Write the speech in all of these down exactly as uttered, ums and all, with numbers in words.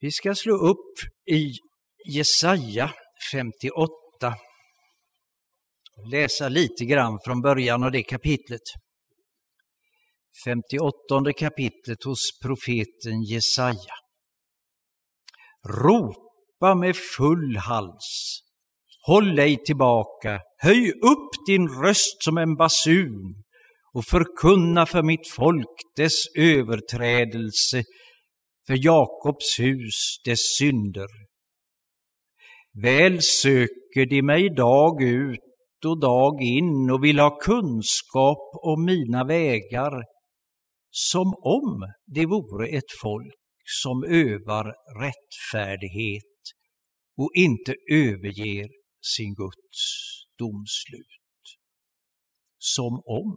Vi ska slå upp i Jesaja femtioåtta. Läsa lite grann från början av det kapitlet. femtioåttonde kapitlet hos profeten Jesaja. Ropa med full hals. Håll dig tillbaka. Höj upp din röst som en basun och förkunna för mitt folk dess överträdelse, för Jakobs hus dess synder. Väl söker de mig dag ut och dag in och vill ha kunskap om mina vägar, som om det vore ett folk som övar rättfärdighet och inte överger sin Guds domslut. Som om.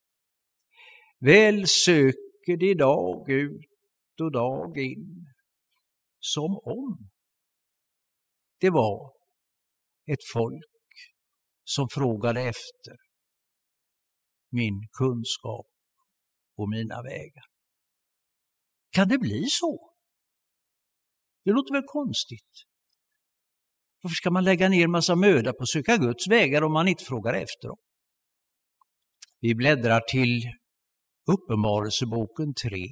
Väl söker de dag ut och dag in. Som om det var ett folk som frågade efter min kunskap och mina vägar. Kan det bli så? Det låter väl konstigt. Varför ska man lägga ner en massa möda på att söka Guds vägar om man inte frågar efter dem? Vi bläddrar till Uppenbarelseboken tre.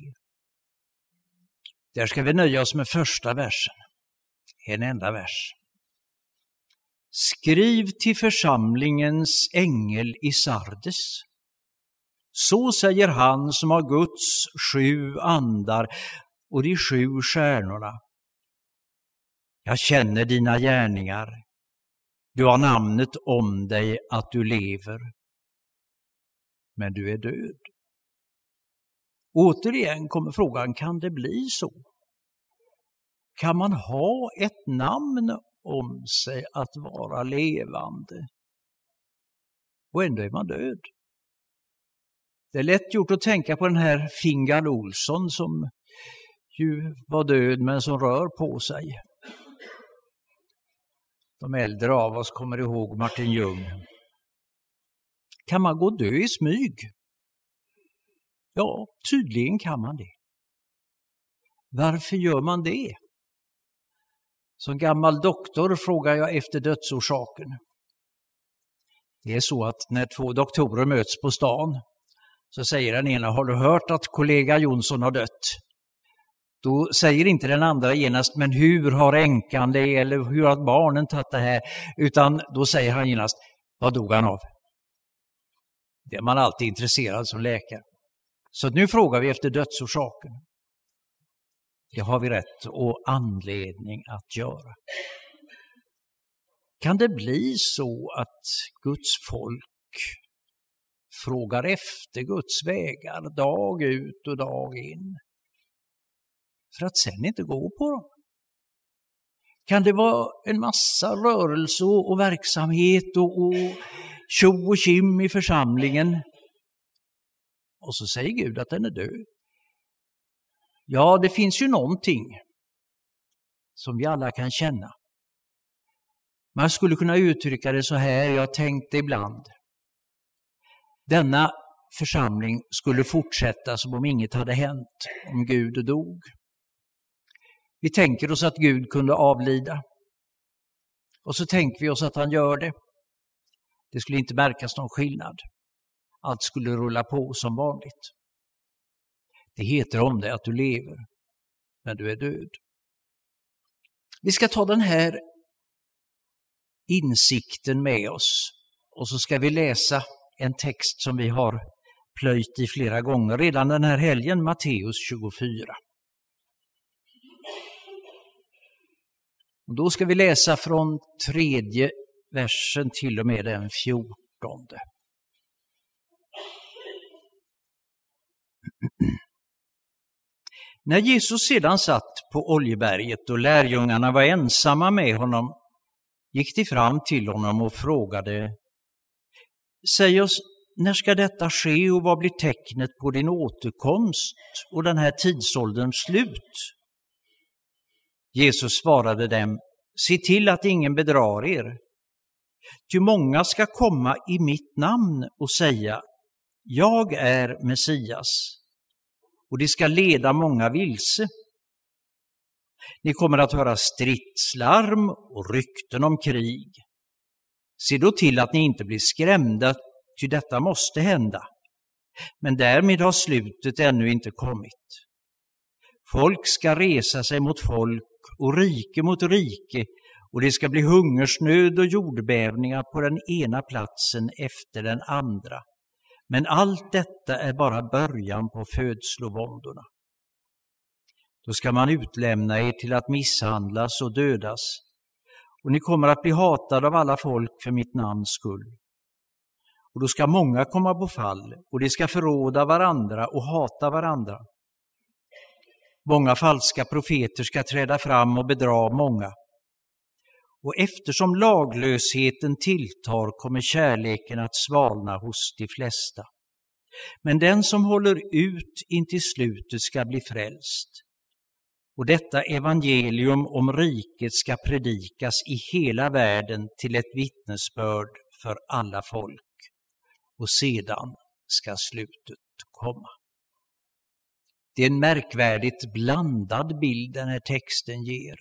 Där ska vi nöja oss med första versen. En enda vers. Skriv till församlingens ängel i Sardes. Så säger han som har Guds sju andar och de sju stjärnorna. Jag känner dina gärningar. Du har namnet om dig att du lever. Men du är död. Återigen kommer frågan, kan det bli så? Kan man ha ett namn om sig att vara levande och ändå är man död? Det är lätt gjort att tänka på den här Fingal Olsson som ju var död men som rör på sig. De äldre av oss kommer ihåg Martin Ljung. Kan man gå dö i smyg? Ja, tydligen kan man det. Varför gör man det? Som gammal doktor frågar jag efter dödsorsaken. Det är så att när två doktorer möts på stan så säger den ena, har du hört att kollega Jonsson har dött? Då säger inte den andra genast, men hur har änkan det eller hur har barnen tagit det här? Utan då säger han genast, vad dog han av? Det är man alltid intresserad som läkare. Så nu frågar vi efter dödsorsaken. Det har vi rätt och anledning att göra. Kan det bli så att Guds folk frågar efter Guds vägar dag ut och dag in för att sen inte gå på dem? Kan det vara en massa rörelse och verksamhet och, och tjo och kim i församlingen och så säger Gud att den är död? Ja, det finns ju någonting som vi alla kan känna. Man skulle kunna uttrycka det så här, jag tänkte ibland. Denna församling skulle fortsätta som om inget hade hänt, om Gud dog. Vi tänker oss att Gud kunde avlida. Och så tänker vi oss att han gör det. Det skulle inte märkas någon skillnad. Allt skulle rulla på som vanligt. Det heter om dig att du lever, men du är död. Vi ska ta den här insikten med oss. Och så ska vi läsa en text som vi har plöjt i flera gånger redan den här helgen, Matteus tjugofyra. Och då ska vi läsa från tredje versen till och med den fjortonde. När Jesus sedan satt på Oljeberget och lärjungarna var ensamma med honom gick de fram till honom och frågade: Säg oss, när ska detta ske och vad blir tecknet på din återkomst och den här tidsålderns slut? Jesus svarade dem: Se till att ingen bedrar er. Ty många ska komma i mitt namn och säga: Jag är Messias. Och de ska leda många vilse. Ni kommer att höra stridslarm och rykten om krig. Se då till att ni inte blir skrämda, ty detta måste hända. Men därmed har slutet ännu inte kommit. Folk ska resa sig mot folk och rike mot rike, och det ska bli hungersnöd och jordbävningar på den ena platsen efter den andra. Men allt detta är bara början på födslovåndorna. Då ska man utlämna er till att misshandlas och dödas, och ni kommer att bli hatade av alla folk för mitt namns skull. Och då ska många komma på fall, och de ska förråda varandra och hata varandra. Många falska profeter ska träda fram och bedra många. Och eftersom laglösheten tilltar kommer kärleken att svalna hos de flesta. Men den som håller ut intill slutet ska bli frälst. Och detta evangelium om riket ska predikas i hela världen till ett vittnesbörd för alla folk. Och sedan ska slutet komma. Det är en märkvärdigt blandad bild den här texten ger.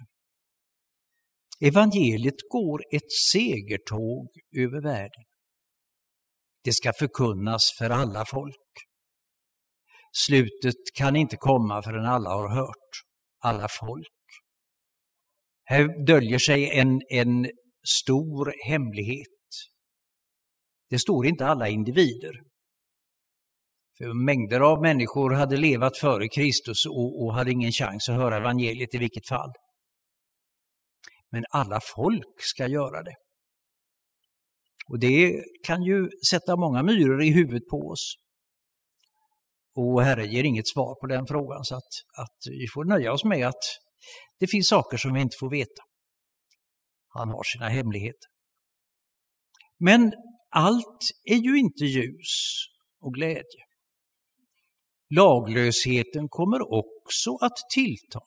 Evangeliet går ett segertåg över världen. Det ska förkunnas för alla folk. Slutet kan inte komma förrän alla har hört, alla folk. Här döljer sig en, en stor hemlighet. Det står inte alla individer. För mängder av människor hade levat före Kristus och, och hade ingen chans att höra evangeliet i vilket fall. Men alla folk ska göra det. Och det kan ju sätta många myror i huvudet på oss. Och Herre ger inget svar på den frågan, så att, att vi får nöja oss med att det finns saker som vi inte får veta. Han har sina hemligheter. Men allt är ju inte ljus och glädje. Laglösheten kommer också att tillta.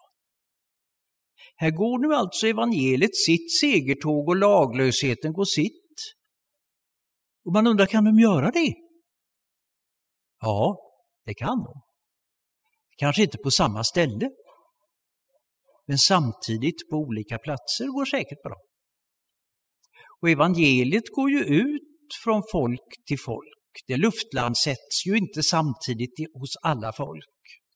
Här går nu alltså evangeliet sitt segertåg och laglösheten går sitt. Och man undrar, kan de göra det? Ja, det kan de. Kanske inte på samma ställe, men samtidigt på olika platser går säkert bra. Och evangeliet går ju ut från folk till folk. Det luftlandsätts ju inte samtidigt hos alla folk.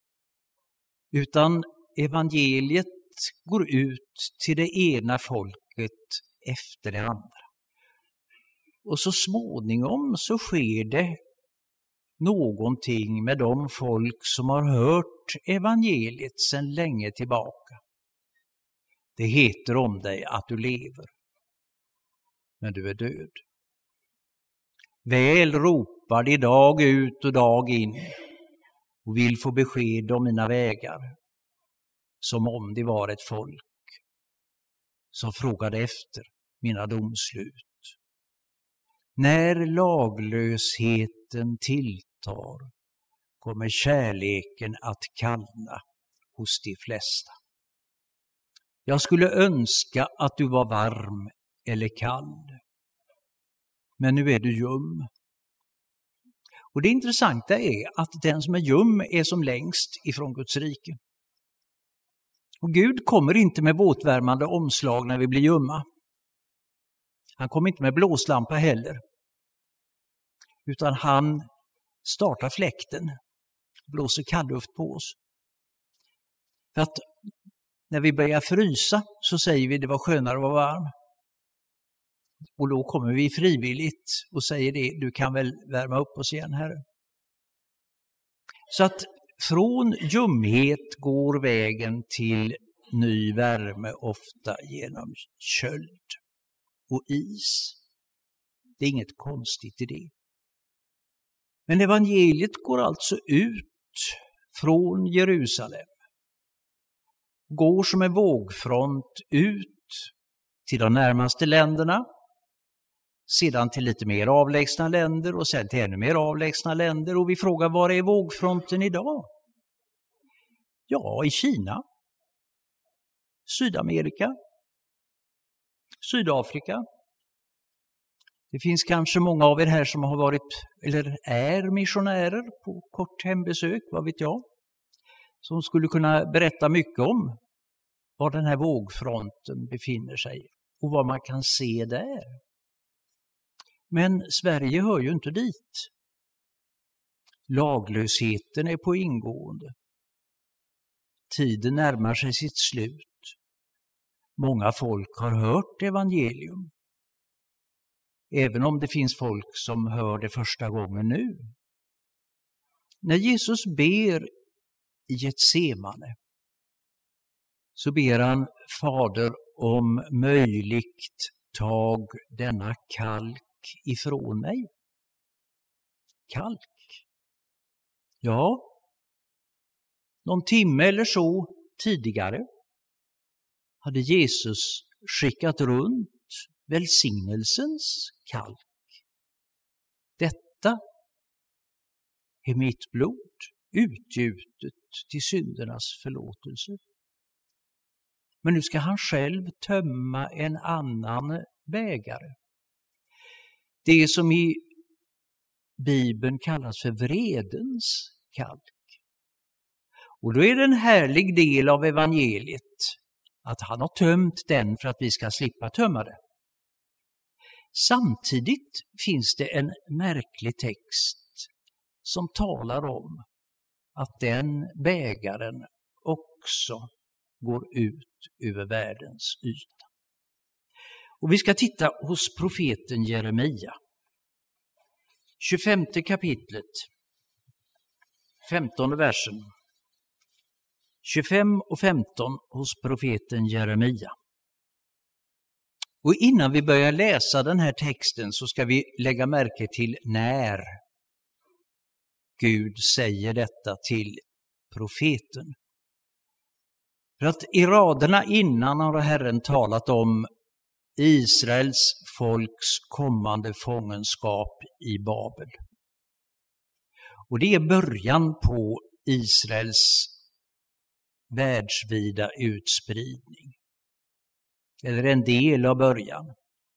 Utan evangeliet går ut till det ena folket efter det andra. Och så småningom så sker det någonting med de folk som har hört evangeliet sedan länge tillbaka. Det heter om dig att du lever, men du är död. Väl ropar de dag ut och dag in och vill få besked om mina vägar, som om det var ett folk som frågade efter mina domslut. När laglösheten tilltar kommer kärleken att kallna hos de flesta. Jag skulle önska att du var varm eller kall, men nu är du ljum. Och det intressanta är att den som är ljum är som längst ifrån Guds rike. Och Gud kommer inte med våtvärmande omslag när vi blir ljumma. Han kommer inte med blåslampa heller. Utan han startar fläkten, blåser kallluft på oss. För att när vi börjar frysa så säger vi det var skönare att vara varm. Och då kommer vi frivilligt och säger det, du kan väl värma upp oss igen, Herre. Så att från ljumhet går vägen till ny värme, ofta genom köld och is. Det är inget konstigt i det. Men evangeliet går alltså ut från Jerusalem. Går som en vågfront ut till de närmaste länderna. Sedan till lite mer avlägsna länder och sen till ännu mer avlägsna länder. Och vi frågar, var är vågfronten idag? Ja, i Kina, Sydamerika, Sydafrika. Det finns kanske många av er här som har varit eller är missionärer på kort hembesök, vad vet jag, som skulle kunna berätta mycket om var den här vågfronten befinner sig och vad man kan se där. Men Sverige hör ju inte dit. Laglösheten är på ingående. Tiden närmar sig sitt slut. Många folk har hört evangelium. Även om det finns folk som hör det första gången nu. När Jesus ber i Getsemane så ber han: Fader, om möjligt tag denna kalk ifrån mig. Kalk. Ja, någon timme eller så tidigare hade Jesus skickat runt välsignelsens kalk. Detta är mitt blod, utgjutet till syndernas förlåtelse. Men nu ska han själv tömma en annan bägare. Det som i Bibeln kallas för vredens kalk. Och då är det en härlig del av evangeliet att han har tömt den för att vi ska slippa tömma det. Samtidigt finns det en märklig text som talar om att den bägaren också går ut över världens yta. Och vi ska titta hos profeten Jeremia. tjugofemte kapitlet, femtonde versen. tjugofem och femton hos profeten Jeremia. Och innan vi börjar läsa den här texten så ska vi lägga märke till när Gud säger detta till profeten. För att i raderna innan har Herren talat om Israels folks kommande fångenskap i Babel. Och det är början på Israels världsvida utspridning. Eller en del av början.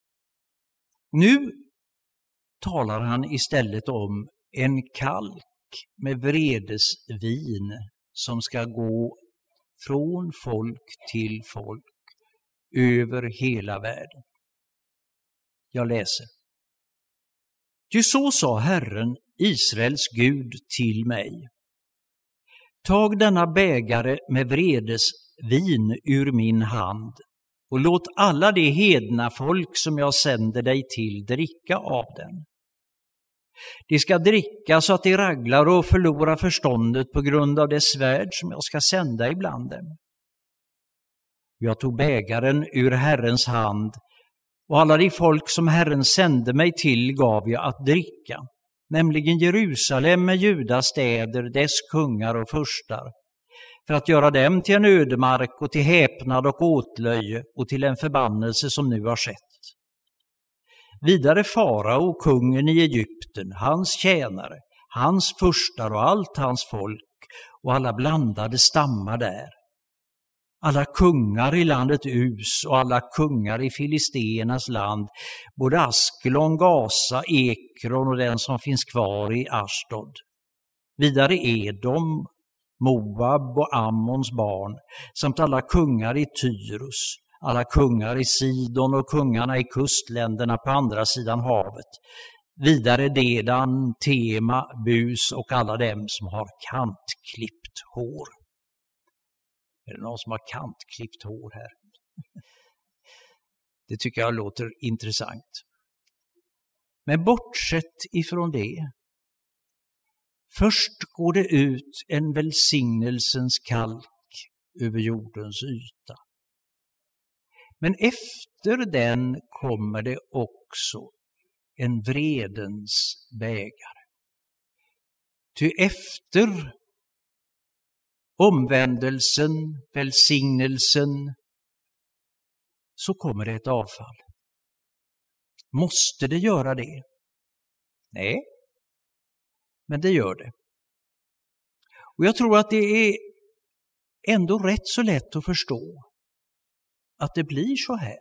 Nu talar han istället om en kalk med vredesvin som ska gå från folk till folk över hela världen. Jag läser. Ty så sa Herren, Israels Gud, till mig. Tag denna bägare med vredesvin ur min hand och låt alla de hedna folk som jag sänder dig till dricka av den. De ska dricka så att de raglar och förlorar förståndet på grund av det svärd som jag ska sända ibland dem. Jag tog bägaren ur Herrens hand och alla de folk som Herren sände mig till gav jag att dricka, nämligen Jerusalem med Judas städer, dess kungar och furstar, för att göra dem till en ödemark och till häpnad och åtlöje och till en förbannelse som nu har skett. Vidare farao, kungen i Egypten, hans tjänare, hans furstar och allt hans folk och alla blandade stammar där. Alla kungar i landet Us och alla kungar i Filisteernas land, både Askelon, Gaza, Ekron och den som finns kvar i Ashdod. Vidare Edom, Moab och Ammons barn, samt alla kungar i Tyrus, alla kungar i Sidon och kungarna i kustländerna på andra sidan havet. Vidare Dedan, Tema, Bus och alla dem som har kantklippt hår. Är det någon som har kantklippt hår här? Det tycker jag låter intressant. Men bortsett ifrån det, först går det ut en välsignelsens kalk över jordens yta. Men efter den kommer det också en vredens bägare. Ty efter omvändelsen, välsignelsen, så kommer det ett avfall. Måste det göra det? Nej, men det gör det. Och jag tror att det är ändå rätt så lätt att förstå att det blir så här.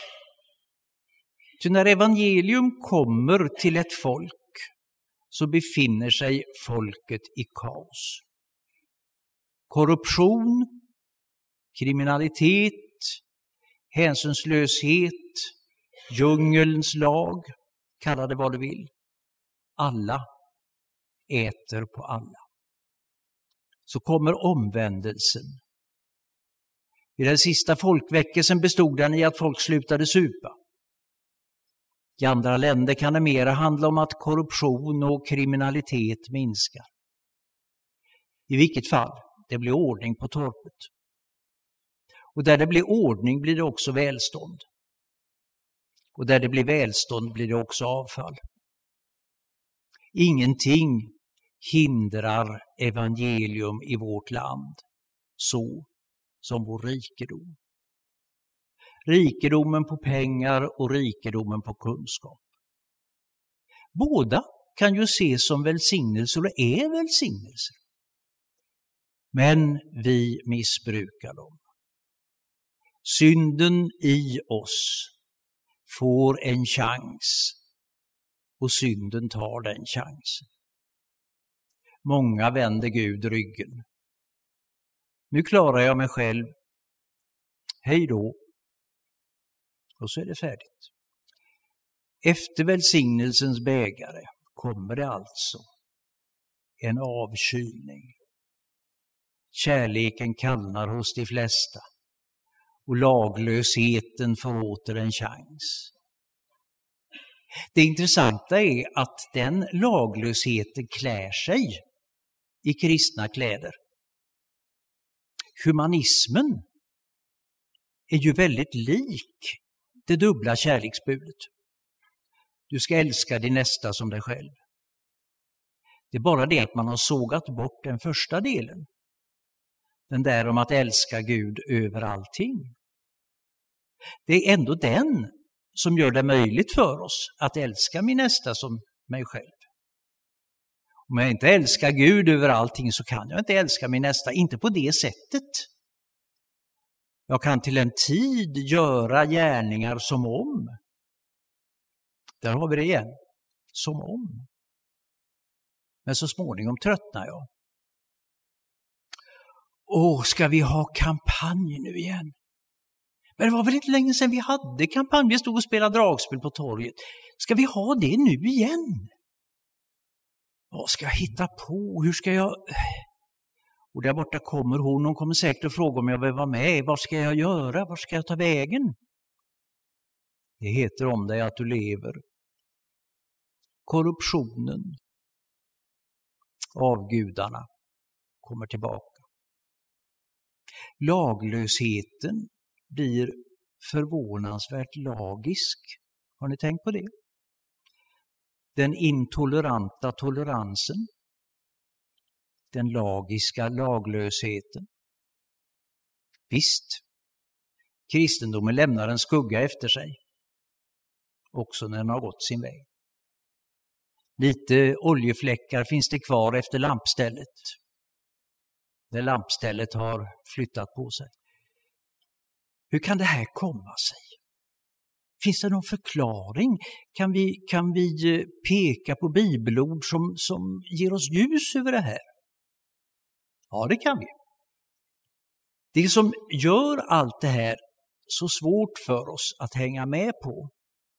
Ty när evangelium kommer till ett folk så befinner sig folket i kaos. Korruption, kriminalitet, hänsynslöshet, djungelns lag, kalla det vad du vill. Alla äter på alla. Så kommer omvändelsen. I den sista folkväckelsen bestod den i att folk slutade supa. I andra länder kan det mera handla om att korruption och kriminalitet minskar. I vilket fall, det blir ordning på torpet. Och där det blir ordning blir det också välstånd. Och där det blir välstånd blir det också avfall. Ingenting hindrar evangelium i vårt land så som vår rikedom. Rikedomen på pengar och rikedomen på kunskap. Båda kan ju ses som välsignelser och är välsignelser. Men vi missbrukar dem. Synden i oss får en chans och synden tar den chansen. Många vänder Gud ryggen. Nu klarar jag mig själv. Hej då. Och så är det färdigt. Efter välsignelsens bägare kommer det alltså en avkylning. Kärleken kallnar hos de flesta och laglösheten får åter en chans. Det intressanta är att den laglösheten klär sig i kristna kläder. Humanismen är ju väldigt lik det dubbla kärleksbudet. Du ska älska din nästa som dig själv. Det är bara det att man har sågat bort den första delen. Den där om att älska Gud över allting. Det är ändå den som gör det möjligt för oss att älska min nästa som mig själv. Om jag inte älskar Gud över allting så kan jag inte älska min nästa, inte på det sättet. Jag kan till en tid göra gärningar som om. Där har vi det igen. Som om. Men så småningom tröttnar jag. Åh, ska vi ha kampanj nu igen? Men det var väl inte länge sedan vi hade kampanj. Vi stod och spelade dragspel på torget. Ska vi ha det nu igen? Vad ska jag hitta på? Hur ska jag... Och där borta kommer hon. Hon kommer säkert att fråga om jag vill vara med. Vad ska jag göra? Var ska jag ta vägen? Det heter om dig att du lever. Korruptionen. Avgudarna kommer tillbaka. Laglösheten blir förvånansvärt lagisk. Har ni tänkt på det? Den intoleranta toleransen. Den lagiska laglösheten. Visst, kristendomen lämnar en skugga efter sig. Också när den har gått sin väg. Lite oljefläckar finns det kvar efter lampstället. Där lampstället har flyttat på sig. Hur kan det här komma sig? Finns det någon förklaring? Kan vi, kan vi peka på bibelord som, som ger oss ljus över det här? Ja, det kan vi. Det som gör allt det här så svårt för oss att hänga med på,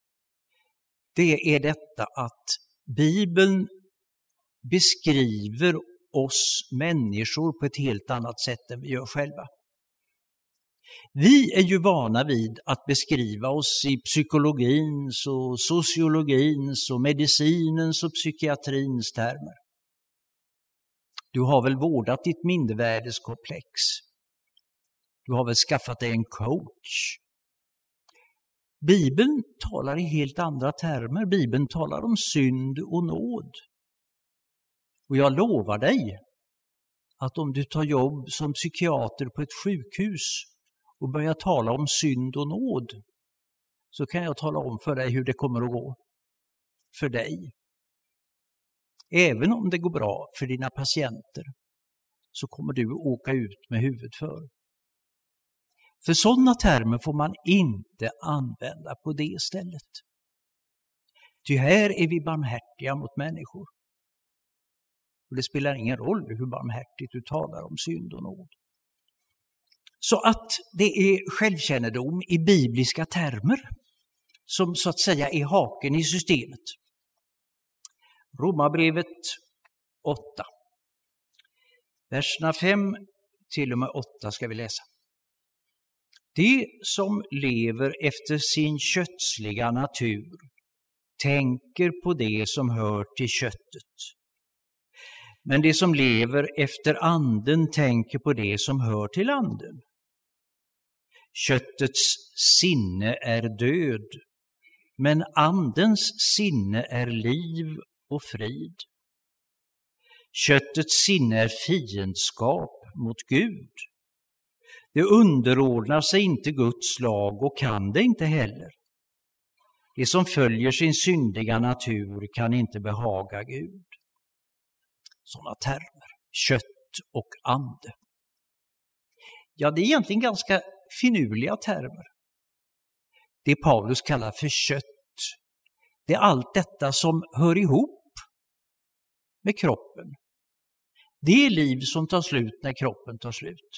det är detta att Bibeln beskriver oss människor på ett helt annat sätt än vi gör själva. Vi är ju vana vid att beskriva oss i psykologins och sociologins och medicinens och psykiatrins termer. Du har väl vårdat ditt mindervärdeskomplex. Du har väl skaffat dig en coach. Bibeln talar i helt andra termer. Bibeln talar om synd och nåd. Och jag lovar dig att om du tar jobb som psykiater på ett sjukhus och börjar tala om synd och nåd, så kan jag tala om för dig hur det kommer att gå för dig. Även om det går bra för dina patienter så kommer du att åka ut med huvudet för. För sådana termer får man inte använda på det stället. Ty här är vi barmhärtiga mot människor. Och det spelar ingen roll hur barmhärtigt du talar om synd och nåd. Så att det är självkännedom i bibliska termer som så att säga är haken i systemet. Romarbrevet åtta. Verserna fem till och med åtta ska vi läsa. De som lever efter sin kötsliga natur tänker på det som hör till köttet. Men de som lever efter anden tänker på det som hör till anden. Köttets sinne är död, men andens sinne är liv och frid. Köttets sinne är fiendskap mot Gud. Det underordnar sig inte Guds lag och kan det inte heller. Det som följer sin syndiga natur kan inte behaga Gud. Sådana termer, kött och ande. Ja, det är egentligen ganska finurliga termer. Det Paulus kallar för kött, det är allt detta som hör ihop med kroppen. Det är liv som tar slut när kroppen tar slut.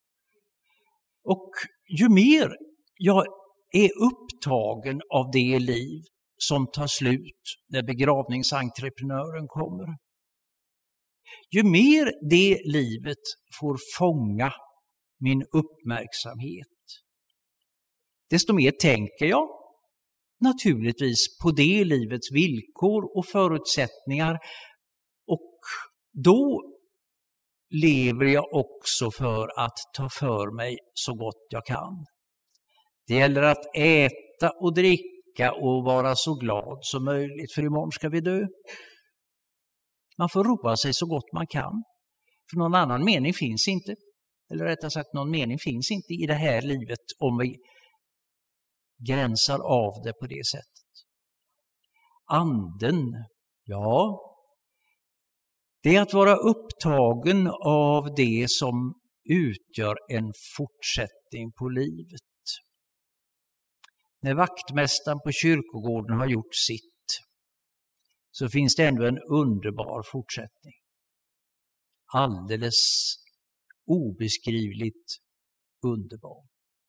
Och ju mer jag är upptagen av det liv som tar slut när begravningsentreprenören kommer, ju mer det livet får fånga min uppmärksamhet, desto mer tänker jag naturligtvis på det livets villkor och förutsättningar, och då lever jag också för att ta för mig så gott jag kan. Det gäller att äta och dricka och vara så glad som möjligt, för imorgon ska vi dö. Man får roa sig så gott man kan, för någon annan mening finns inte. Eller rättare sagt, någon mening finns inte i det här livet om vi gränsar av det på det sättet. Anden, ja, det är att vara upptagen av det som utgör en fortsättning på livet. När vaktmästaren på kyrkogården har gjort sitt, så finns det ändå en underbar fortsättning. Alldeles obeskrivligt underbar.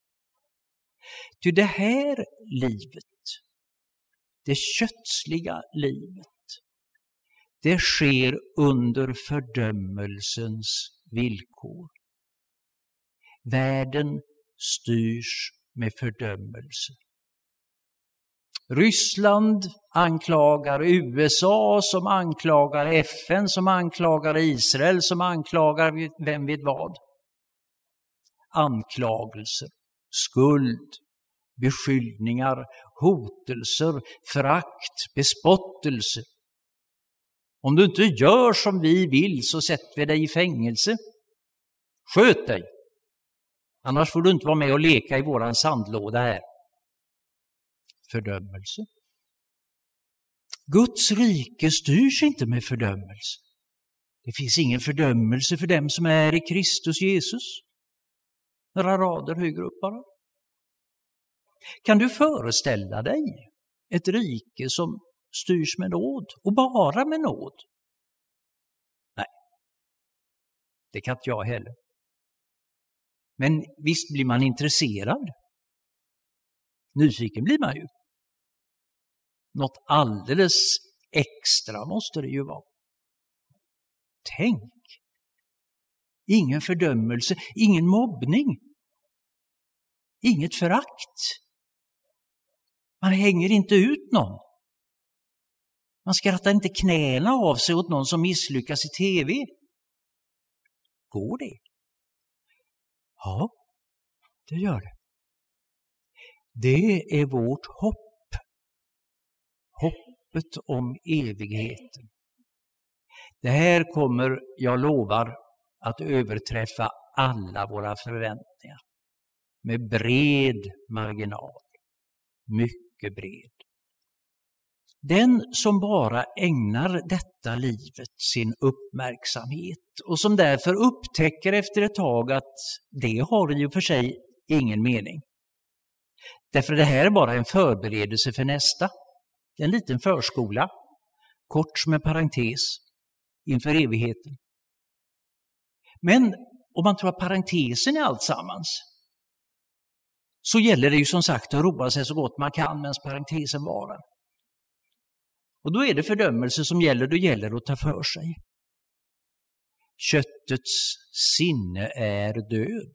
Ty det här livet, det kötsliga livet, det sker under fördömelsens villkor. Världen styrs med fördömelse. Ryssland anklagar U S A, som anklagar F N, som anklagar Israel, som anklagar vem vet vad. Anklagelser, skuld, beskyllningar, hotelser, förakt, bespottelse. Om du inte gör som vi vill så sätter vi dig i fängelse. Sköt dig. Annars får du inte vara med och leka i våran sandlåda här. Fördömelse. Guds rike styrs inte med fördömelse. Det finns ingen fördömelse för dem som är i Kristus Jesus. Några rader högre upp bara. Kan du föreställa dig ett rike som styrs med nåd och bara med nåd? Nej, det kan inte jag heller. Men visst blir man intresserad. Nyfiken blir man ju. Något alldeles extra måste det ju vara. Tänk. Ingen fördömelse, ingen mobbning. Inget förakt. Man hänger inte ut någon. Man skrattar inte knäna av sig åt någon som misslyckas i tv. Går det? Ja, det gör det. Det är vårt hopp. Hoppet om evigheten. Det här kommer, jag lovar, att överträffa alla våra förväntningar. Med bred marginal. Mycket bred. Den som bara ägnar detta livet sin uppmärksamhet och som därför upptäcker efter ett tag att det har ju för sig ingen mening. Därför det här är bara en förberedelse för nästa. En liten förskola, kort som en parentes inför evigheten. Men om man tror att parentesen är allt sammans, så gäller det ju som sagt att roa sig så gott man kan medan parentesen varar. Och då är det fördömelse som gäller, då gäller det att ta för sig. Köttets sinne är död.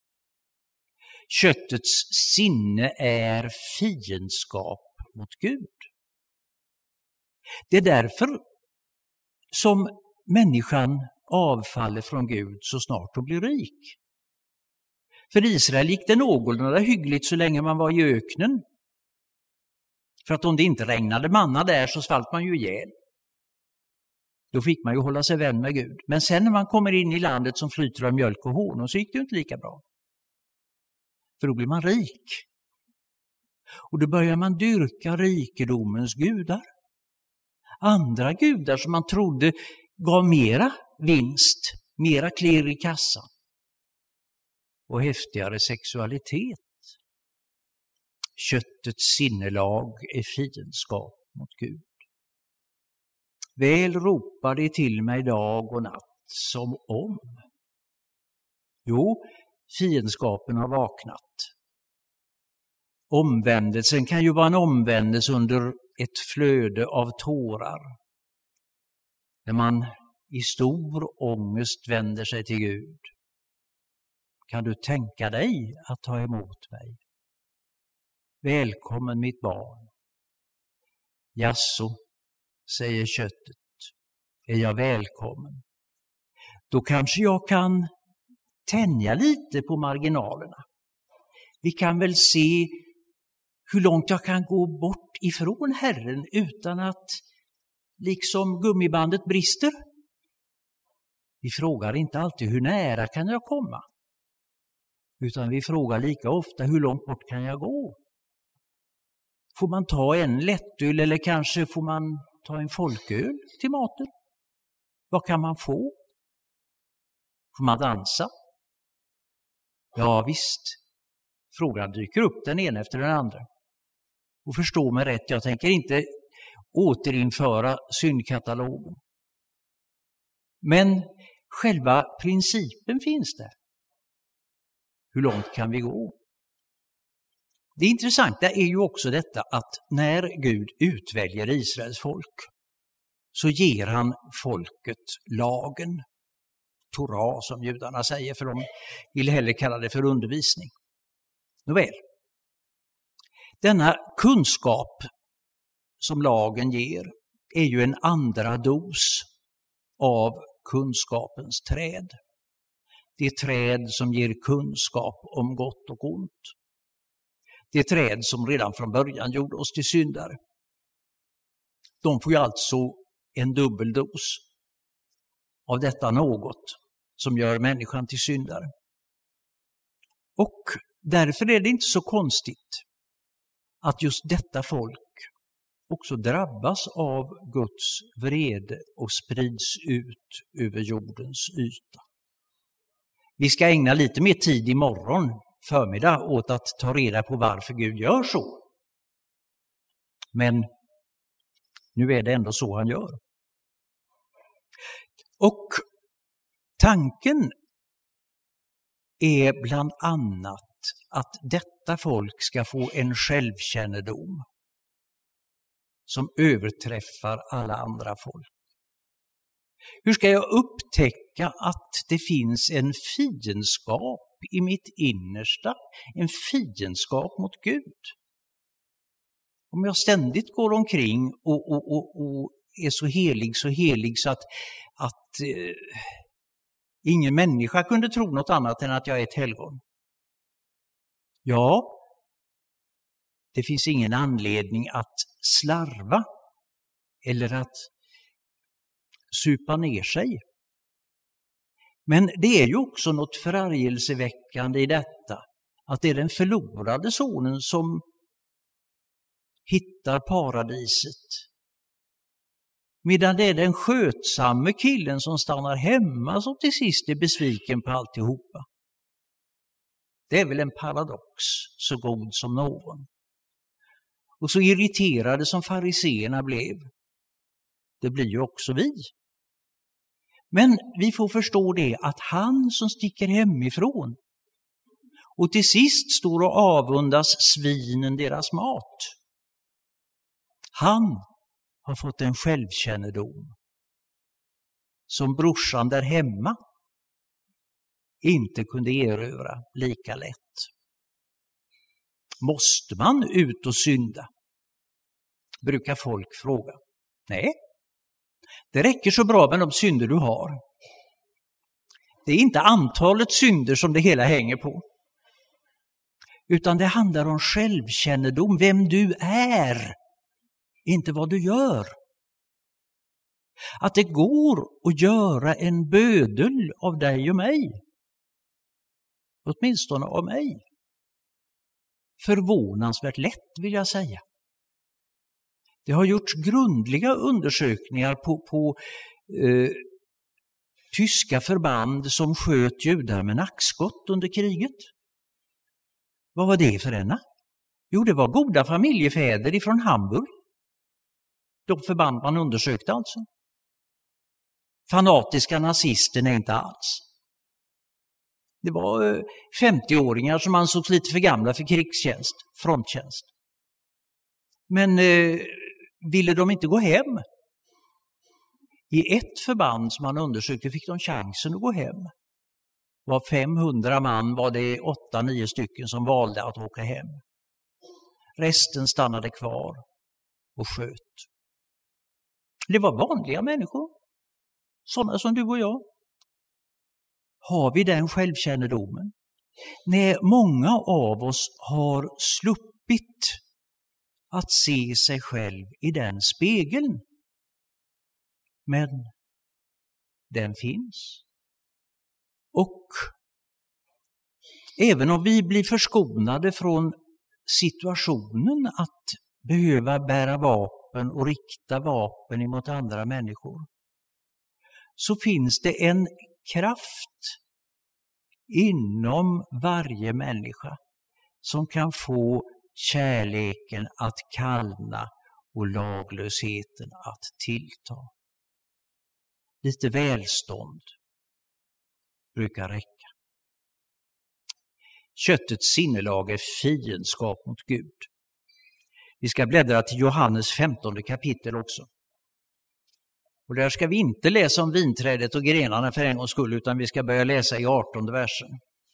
Köttets sinne är fiendskap mot Gud. Det är därför som människan avfaller från Gud så snart hon blir rik. För Israel gick det någorlunda hyggligt så länge man var i öknen. För att om det inte regnade manna där så svalt man ju ihjäl. Då fick man ju hålla sig vän med Gud. Men sen när man kommer in i landet som flyter av mjölk och honung så gick det inte lika bra. För då blir man rik. Och då börjar man dyrka rikedomens gudar. Andra gudar som man trodde gav mera vinst, mera klirr i kassan. Och häftigare sexualitet. Köttets sinnelag är fiendskap mot Gud. Väl ropar det till mig dag och natt som om. Jo, fiendskapen har vaknat. Omvändelsen kan ju vara en omvändelse under ett flöde av tårar. När man i stor ångest vänder sig till Gud. Kan du tänka dig att ta emot mig? Välkommen mitt barn. Jaså, säger köttet, är jag välkommen? Då kanske jag kan tänja lite på marginalerna. Vi kan väl se hur långt jag kan gå bort ifrån Herren utan att liksom gummibandet brister. Vi frågar inte alltid hur nära kan jag komma, utan vi frågar lika ofta hur långt bort kan jag gå. Får man ta en lättöl eller kanske får man ta en folköl till maten? Vad kan man få? Får man dansa? Ja visst. Frågan dyker upp den ena efter den andra. Och förstå mig rätt, jag tänker inte återinföra syndkatalogen. Men själva principen finns där. Hur långt kan vi gå? Det intressanta är ju också detta att när Gud utväljer Israels folk så ger han folket lagen. Torah som judarna säger, för de vill hellre kalla det för undervisning. Nåväl, denna kunskap som lagen ger är ju en andra dos av kunskapens träd. Det träd som ger kunskap om gott och ont. Det träd som redan från början gjorde oss till syndare. De får ju alltså en dubbel dos av detta något som gör människan till syndare. Och därför är det inte så konstigt att just detta folk också drabbas av Guds vrede och sprids ut över jordens yta. Vi ska ägna lite mer tid imorgon förmiddag åt att ta reda på varför Gud gör så. Men nu är det ändå så han gör. Och tanken är bland annat att detta folk ska få en självkännedom som överträffar alla andra folk. Hur ska jag upptäcka att det finns en fiendskap i mitt innersta, en fiendskap mot Gud? Om jag ständigt går omkring och, och, och, och är så helig, så helig så att, att eh, ingen människa kunde tro något annat än att jag är ett helgon. Ja, det finns ingen anledning att slarva eller att supa ner sig. Men det är ju också något förargelseväckande i detta, att det är den förlorade sonen som hittar paradiset. Medan det är den skötsamme killen som stannar hemma som till sist är besviken på alltihopa. Det är väl en paradox så god som någon. Och så irriterade som fariseerna blev, det blir ju också vi. Men vi får förstå det att han som sticker hemifrån och till sist står och avundas svinen deras mat, han har fått en självkännedom som brorsan där hemma inte kunde erövra lika lätt. Måste man ut och synda? Brukar folk fråga. Nej, det räcker så bra med de synder du har. Det är inte antalet synder som det hela hänger på. Utan det handlar om självkännedom, vem du är, inte vad du gör. Att det går att göra en bödel av dig och mig. Åtminstone av mig. Förvånansvärt lätt vill jag säga. Det har gjorts grundliga undersökningar på, på eh, tyska förband som sköt judar med nackskott under kriget. Vad var det för ena? Jo, det var goda familjefäder ifrån Hamburg. De förband man undersökte alltså. Fanatiska nazisterna inte alls. Det var femtio-åringar som ansågs lite för gamla för krigstjänst, fronttjänst. Men eh, ville de inte gå hem? I ett förband som man undersökte fick de chansen att gå hem. Var femhundra man var det åtta nio stycken som valde att åka hem. Resten stannade kvar och sköt. Det var vanliga människor. Sådana som du och jag. Har vi den självkännedomen? Nej, många av oss har sluppit att se sig själv i den spegeln. Men den finns. Och även om vi blir förskonade från situationen att behöva bära vapen och rikta vapen emot andra människor, så finns det en kraft inom varje människa som kan få kärleken att kallna och laglösheten att tillta. Lite välstånd brukar räcka. Köttets sinnelag är fiendskap mot Gud. Vi ska bläddra till Johannes femtonde kapitel också. Och där ska vi inte läsa om vinträdet och grenarna för en gångs skull, utan vi ska börja läsa i artonde versen.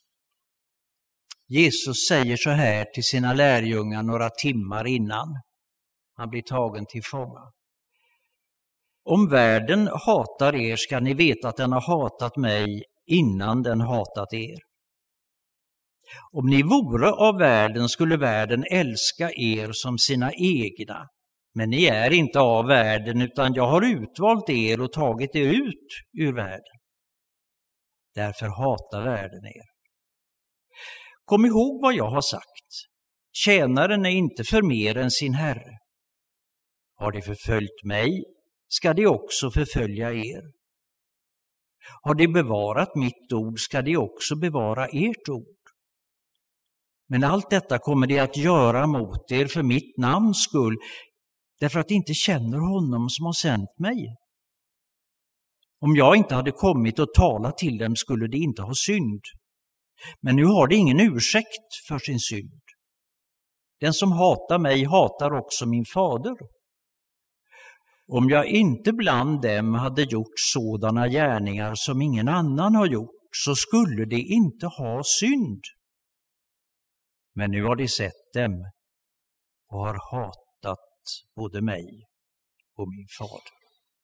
Jesus säger så här till sina lärjungar några timmar innan han blir tagen till fånga. Om världen hatar er ska ni veta att den har hatat mig innan den hatat er. Om ni vore av världen skulle världen älska er som sina egna. Men ni är inte av världen, utan jag har utvalt er och tagit er ut ur världen. Därför hatar världen er. Kom ihåg vad jag har sagt. Tjänaren är inte för mer än sin herre. Har de förföljt mig ska de också förfölja er. Har de bevarat mitt ord ska de också bevara ert ord. Men allt detta kommer de att göra mot er för mitt namns skull, därför att de inte känner honom som har sänt mig. Om jag inte hade kommit och talat till dem skulle de inte ha synd. Men nu har de ingen ursäkt för sin synd. Den som hatar mig hatar också min fader. Om jag inte bland dem hade gjort sådana gärningar som ingen annan har gjort, så skulle de inte ha synd. Men nu har de sett dem och har hatat både mig och min fader.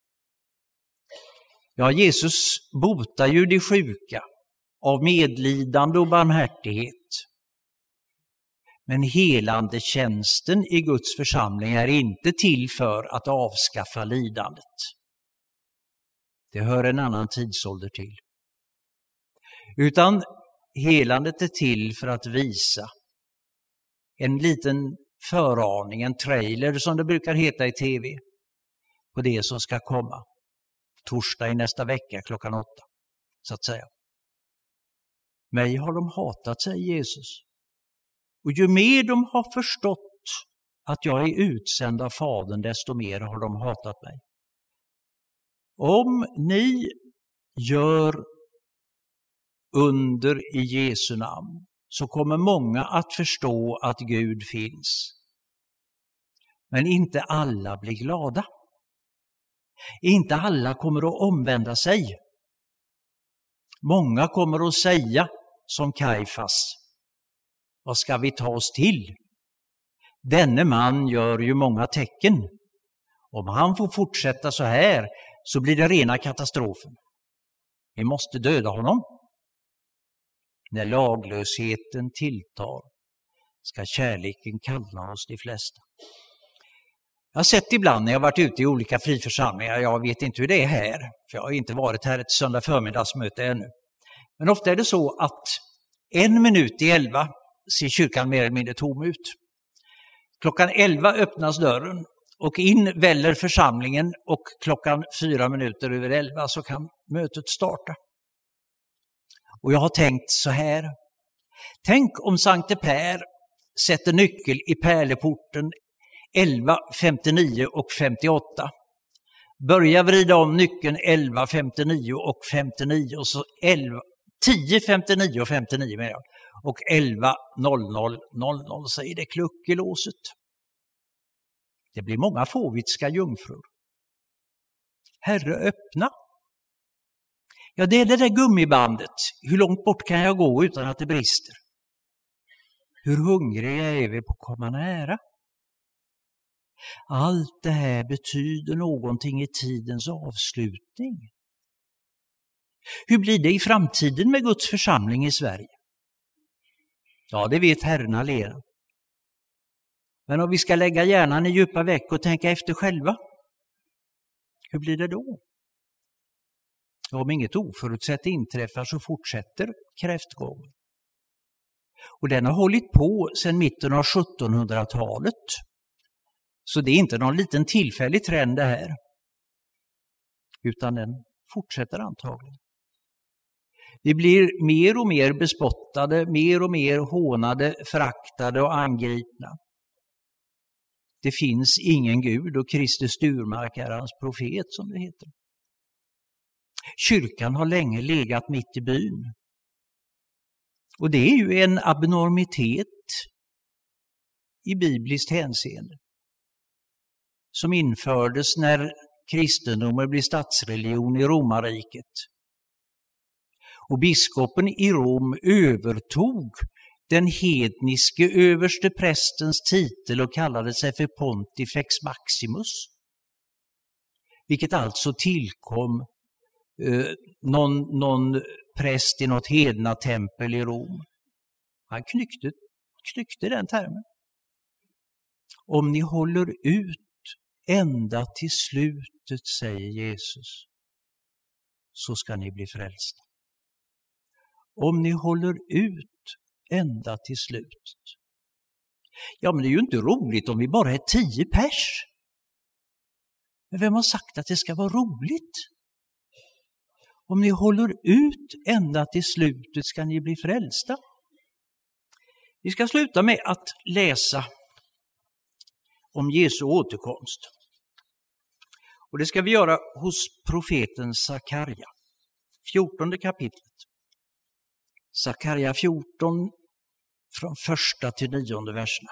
Ja, Jesus botar ju de sjuka av medlidande och barmhärtighet. Men helande tjänsten i Guds församling är inte till för att avskaffa lidandet. Det hör en annan tidsålder till. Utan helandet är till för att visa en liten föraning, en trailer som det brukar heta i tv, på det som ska komma torsdag i nästa vecka klockan åtta, så att säga. Mig har de hatat, säger Jesus. Och ju mer de har förstått att jag är utsänd av Fadern, desto mer har de hatat mig. Om ni gör under i Jesu namn, så kommer många att förstå att Gud finns. Men inte alla blir glada. Inte alla kommer att omvända sig. Många kommer att säga som Kajfas: vad ska vi ta oss till? Denne man gör ju många tecken. Om han får fortsätta så här så blir det rena katastrofen. Vi måste döda honom. När laglösheten tilltar ska kärleken kalla oss de flesta. Jag har sett ibland när jag varit ute i olika friförsamlingar, jag vet inte hur det är här, för jag har inte varit här ett söndag förmiddagsmöte ännu. Men ofta är det så att en minut i elva ser kyrkan mer eller mindre tom ut. Klockan elva öppnas dörren och in väller församlingen, och klockan fyra minuter över elva så kan mötet starta. Och jag har tänkt så här: tänk om Sankte Per sätter nyckel i pärleporten elva femtionio och femtioåtta. Börjar vrida om nyckeln elva femtionio och femtionio, och så elva, tio femtionio och femtionio med jag. Och elva noll noll noll noll säger det kluck i låset. Det blir många fåvitska jungfrur. Herre, öppna. Ja, det är det där gummibandet. Hur långt bort kan jag gå utan att det brister? Hur hungriga är vi på att komma nära? Allt det här betyder någonting i tidens avslutning. Hur blir det i framtiden med Guds församling i Sverige? Ja, det vet Herren allena. Men om vi ska lägga hjärnan i djupa veck och tänka efter själva, hur blir det då? Om inget oförutsett inträffar så fortsätter kräftgången. Och den har hållit på sedan mitten av sjuttonhundratalet. Så det är inte någon liten tillfällig trend det här. Utan den fortsätter antagligen. Vi blir mer och mer bespottade, mer och mer hånade, föraktade och angripna. Det finns ingen Gud och Kristus Sturmark är hans profet, som det heter. Kyrkan har länge legat mitt i byn. Och det är ju en abnormitet i bibliskt hänseende, som infördes när kristendomen blev statsreligion i romarriket. Och biskopen i Rom övertog den hedniske överste prästens titel och kallade sig för Pontifex Maximus. Vilket alltså tillkom eh, någon, någon präst i något hedna tempel i Rom. Han knyckte, knyckte den termen. Om ni håller ut ända till slutet, säger Jesus, så ska ni bli frälsta. Om ni håller ut ända till slutet. Ja, men det är ju inte roligt om vi bara är tio pers. Men vem har sagt att det ska vara roligt? Om ni håller ut ända till slutet ska ni bli frälsta. Vi ska sluta med att läsa om Jesu återkomst. Och det ska vi göra hos profeten Sakarja. fjortonde kapitlet. Sakarja fjorton från första till nionde verserna.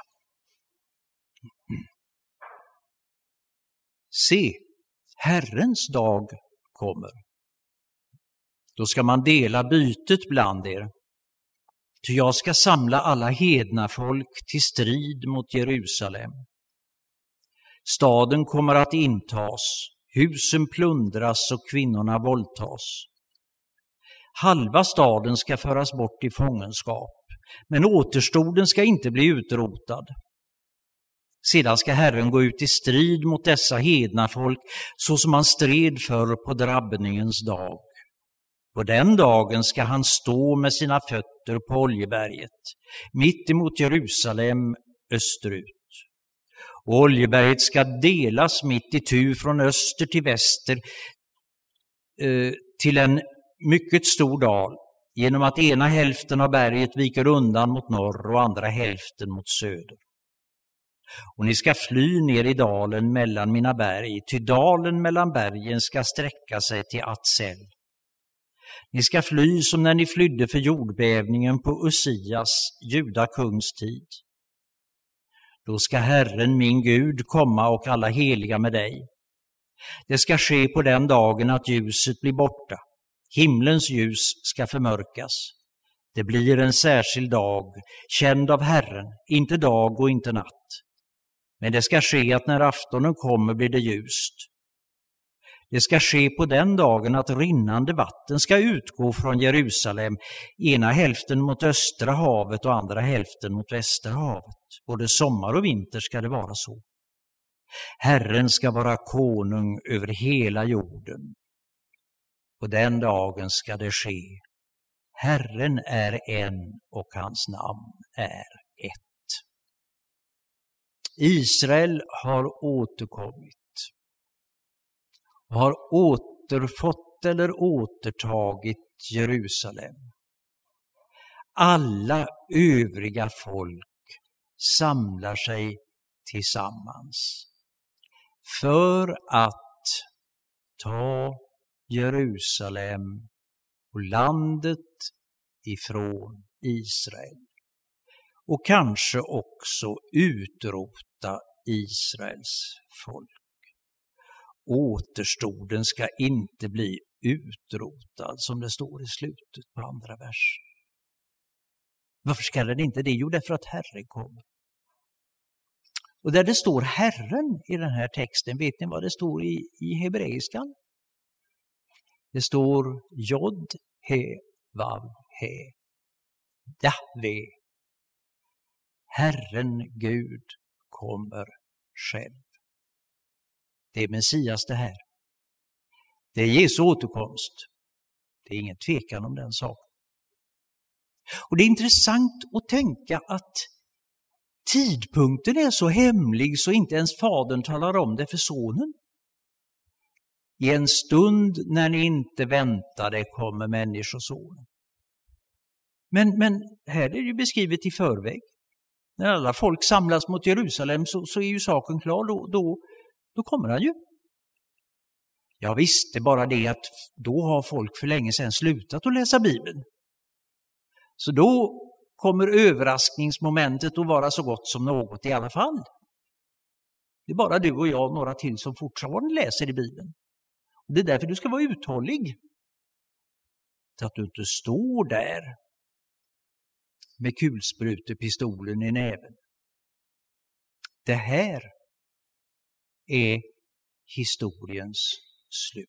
Se, Herrens dag kommer. Då ska man dela bytet bland er. Ty jag ska samla alla hedna folk till strid mot Jerusalem. Staden kommer att intas, husen plundras och kvinnorna våldtas. Halva staden ska föras bort i fångenskap, men återstoden ska inte bli utrotad. Sedan ska Herren gå ut i strid mot dessa hedna folk, så som han stred för på drabbningens dag. På den dagen ska han stå med sina fötter på Oljeberget, mitt emot Jerusalem österut. Och Oljeberget ska delas mitt i tu från öster till väster eh, till en mycket stor dal, genom att ena hälften av berget viker undan mot norr och andra hälften mot söder. Och ni ska fly ner i dalen mellan mina berg, ty dalen mellan bergen ska sträcka sig till Atsel. Ni ska fly som när ni flydde för jordbävningen på Ussias, judakungs tid. Då ska Herren min Gud komma och alla heliga med dig. Det ska ske på den dagen att ljuset blir borta. Himlens ljus ska förmörkas. Det blir en särskild dag, känd av Herren, inte dag och inte natt. Men det ska ske att när aftonen kommer blir det ljust. Det ska ske på den dagen att rinnande vatten ska utgå från Jerusalem, ena hälften mot östra havet och andra hälften mot västra havet. Både sommar och vinter ska det vara så. Herren ska vara konung över hela jorden. På den dagen ska det ske. Herren är en och hans namn är ett. Israel har återkommit. Har återfått eller återtagit Jerusalem. Alla övriga folk samlar sig tillsammans för att ta Jerusalem och landet ifrån Israel. Och kanske också utrota Israels folk. Återstoden ska inte bli utrotad, som det står i slutet på andra vers. Varför ska den inte det? Jo, därför att Herren kommer. Och där det står Herren i den här texten, vet ni vad det står i, i hebreiskan? Det står Jod, He, Vav, He, Jahve. Herren Gud kommer själv. Det är Messias det här. Det är Jesu återkomst. Det är ingen tvekan om den saken. Och det är intressant att tänka att tidpunkten är så hemlig så inte ens fadern talar om det för sonen. I en stund när ni inte väntade kommer människosonen. Men, men här är det ju beskrivet i förväg. När alla folk samlas mot Jerusalem så, så är ju saken klar. Då, då, då kommer han ju. Jag visste bara det att då har folk för länge sedan slutat att läsa Bibeln. Så då kommer överraskningsmomentet att vara så gott som något i alla fall. Det är bara du och jag och några till som fortfarande läser i Bibeln. Och det är därför du ska vara uthållig. Så att du inte står där med kulsprutepistolen i näven. Det här är historiens slut.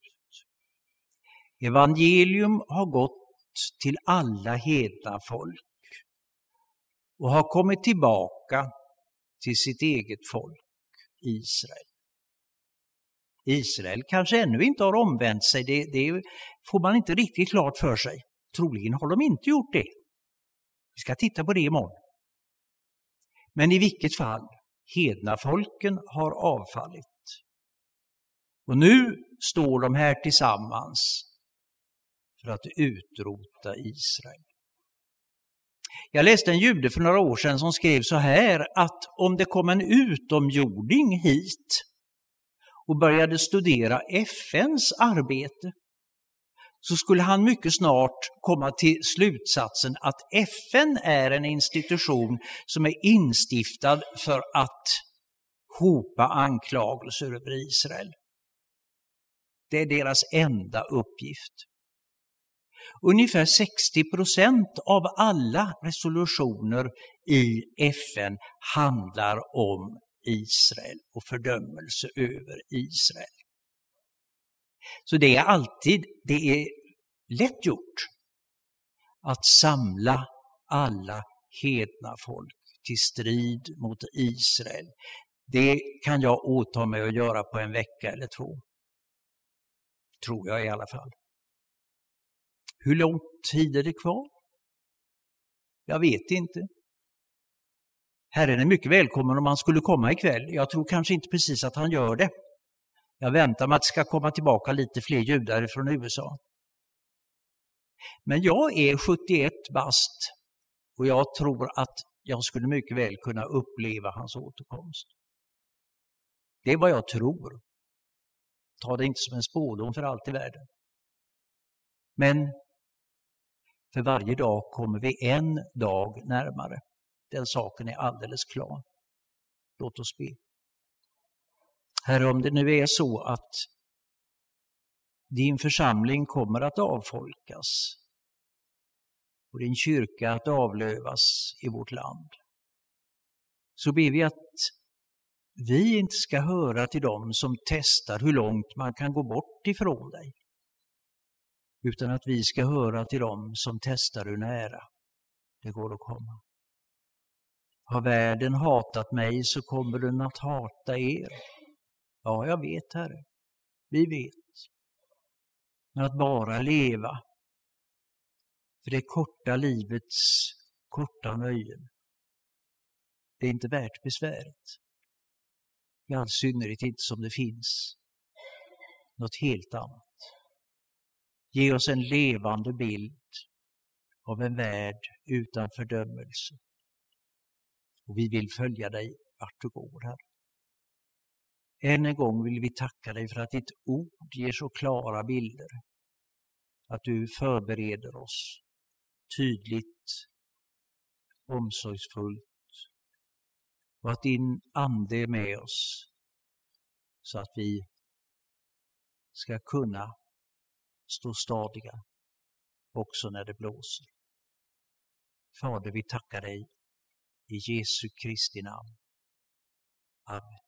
Evangelium har gått till alla hedna folk och har kommit tillbaka till sitt eget folk, Israel. Israel kanske ännu inte har omvänt sig, det, det får man inte riktigt klart för sig. Troligen har de inte gjort det. Vi ska titta på det imorgon. Men i vilket fall, hedna folken har avfallit. Och nu står de här tillsammans för att utrota Israel. Jag läste en jude för några år sedan som skrev så här att om det kom en utomjording hit och började studera F N:s arbete så skulle han mycket snart komma till slutsatsen att F N är en institution som är instiftad för att hopa anklagelser över Israel. Det är deras enda uppgift. Ungefär sextio procent av alla resolutioner i F N handlar om Israel och fördömelse över Israel. Så det är alltid, det är lätt gjort att samla alla hedna folk till strid mot Israel. Det kan jag åta mig att göra på en vecka eller två. Tror jag i alla fall. Hur lång tid är det kvar? Jag vet inte. Herren är mycket välkommen om han skulle komma ikväll. Jag tror kanske inte precis att han gör det. Jag väntar mig att det ska komma tillbaka lite fler judar från U S A. Men jag är sjuttioett bast och jag tror att jag skulle mycket väl kunna uppleva hans återkomst. Det är vad jag tror. Ta det inte som en spådom för allt i världen. Men För varje dag kommer vi en dag närmare. Den saken är alldeles klar. Låt oss be. Herre, om det nu är så att din församling kommer att avfolkas och din kyrka att avlövas i vårt land, så ber vi att vi inte ska höra till dem som testar hur långt man kan gå bort ifrån dig, utan att vi ska höra till dem som testar hur nära det går att komma. Har världen hatat mig så kommer den att hata er. Ja, jag vet, Herre. Vi vet. Men att bara leva för det korta livets korta nöjen, det är inte värt besväret. I all synnerhet inte som det finns något helt annat. Ge oss en levande bild av en värld utan fördömelse. Och vi vill följa dig vart du går, Herre. Än en gång vill vi tacka dig för att ditt ord ger så klara bilder. Att du förbereder oss tydligt, omsorgsfullt. Och att din ande är med oss så att vi ska kunna stå stadiga också när det blåser. Fader, vi tackar dig i Jesu Kristi namn. Amen.